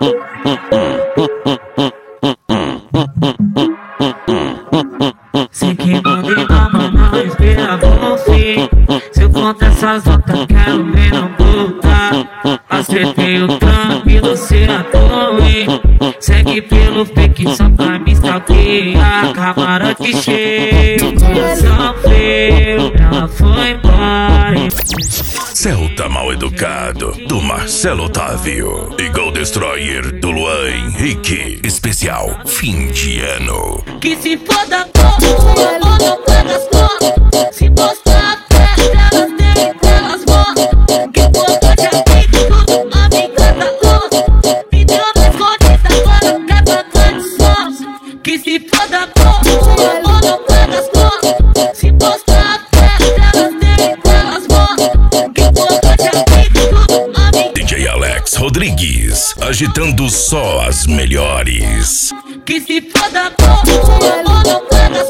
Sei que não me ama, não esperava o fim. Se eu contar essas notas, quero ver não voltar. Acertei o trampo, você atuou. Segue pelo fake só pra me stalkear. Camarote cheio, coração frio, ela foi embora. Celta Mal Educado, do Marcelo Otávio. E Gold Destroyer, do Luan Henrique. Especial fim de ano. Que se foda pouco, amor não paga as contas. Se postar a festa, elas têm elas voltam. Que importante é que tudo amiga da louca. Me deu na escondida, agora quer pagar de sons. Que se foda pouco, amor não paga as contas. Se postar a festa, elas têm elas voltam. Que importante é que tudo amiga. DJ Alex Rodrigues, agitando só as melhores. Que se foda pouco, amor não paga